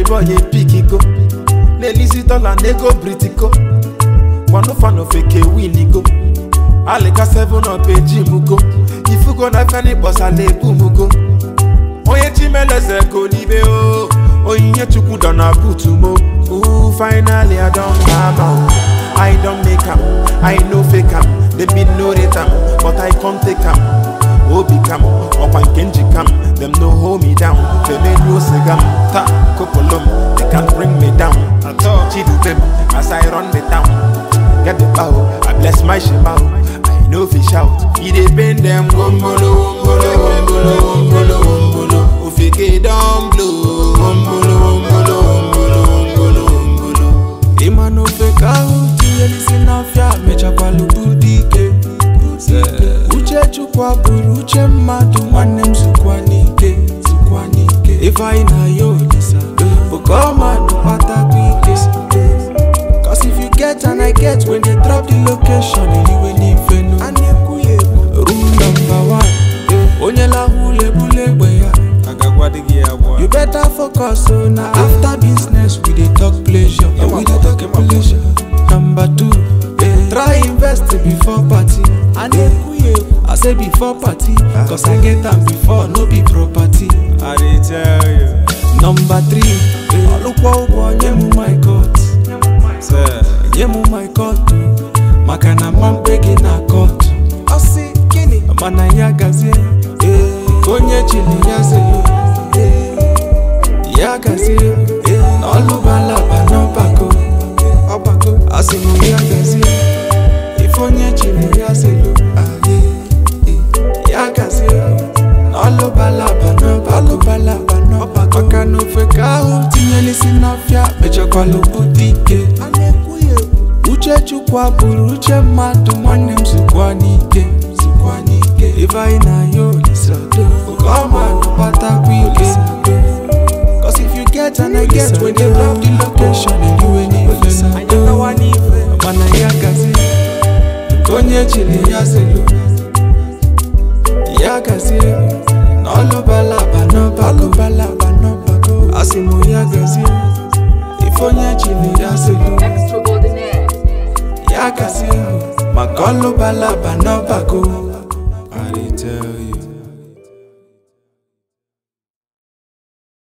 boy a pick go. Nelisi dollar nego britico. One fan of a K-Winnie go. Aleka 7 up a Jimugo. If you go na fani boss a lebumugo. Oye chimele se kolibe o. Oye chuku dona butumo. Ooh, finally I don't have am. I don't make am. I no fake am. They be no rate am, but I can't take am. Obi cam, up and Kenji cam. Them no hold me down. They made no segam. Ta, kopolom. They can't bring me down. Chidu them as I run the town. Get the bow, I bless my shebao. I know fish out. He dey bend them wombolo, wombolo, wombolo, wombolo, wombolo. Ufike down blue, wombolo, wombolo, wombolo, wombolo, wombolo. Imano fake out, yelisi na fya mecha kwa lubudike. Uche chukwa buru, uche madu mwane msukwanike, sukwanike. Ifa ina yolisa, ukoma nupata kwike. Cause if you get and I get, when they drop the location, you will even know. Rule number 1, onyela hule bule bweya. You better focus on now. After business, we dey talk pleasure. We dey talk pleasure. Number 2, try invest before party. I say before party, cause I get them before, no be property. I dey tell you. Number 3, look what nyemu my court. Nyemu my court. Makana mambegi na court. Osi kini mana yagazie. Konye chili yaze. Yagazie. Nolubala banobako. Obako asimu yagazie. Ifonye chili yaze. Yagazie. Nolubala banobako. Makano feka utinyelisi nafya mecha kwa lubudike. Uche chukwa buru, uche madu mwane msukwanike, sukwanike. Ifa ina yolisa, ukoma nupata kwike. Cause if you get and I get, when they drop the location, you ain't even know. Mana yagazi, konye chili yazelu. Yagazi, nolo balaba no bako. Asimu yagazi, ifonye chili yazelu. Extraordinaire. Yagazi, magolo balaba no bako.